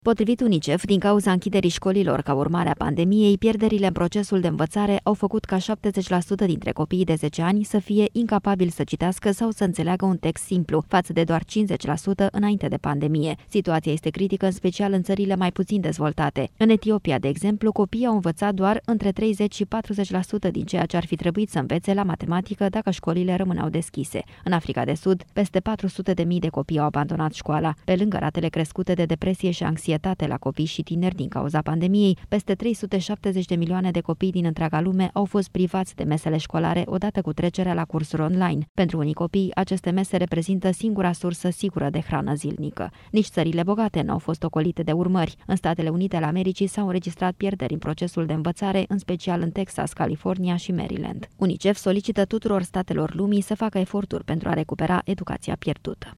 Potrivit UNICEF, din cauza închiderii școlilor ca urmare a pandemiei, pierderile în procesul de învățare au făcut ca 70% dintre copiii de 10 ani să fie incapabili să citească sau să înțeleagă un text simplu, față de doar 50% înainte de pandemie. Situația este critică în special în țările mai puțin dezvoltate. În Etiopia, de exemplu, copiii au învățat doar între 30 și 40% din ceea ce ar fi trebuit să învețe la matematică dacă școlile rămâneau deschise. În Africa de Sud, peste 400.000 de copii au abandonat școala. Pe lângă ratele crescute de depresie și anxietate la copii și tineri din cauza pandemiei, peste 370 de milioane de copii din întreaga lume au fost privați de mesele școlare odată cu trecerea la cursuri online. Pentru unii copii, aceste mese reprezintă singura sursă sigură de hrană zilnică. Nici țările bogate nu au fost ocolite de urmări. În Statele Unite ale Americii s-au înregistrat pierderi în procesul de învățare, în special în Texas, California și Maryland. UNICEF solicită tuturor statelor lumii să facă eforturi pentru a recupera educația pierdută.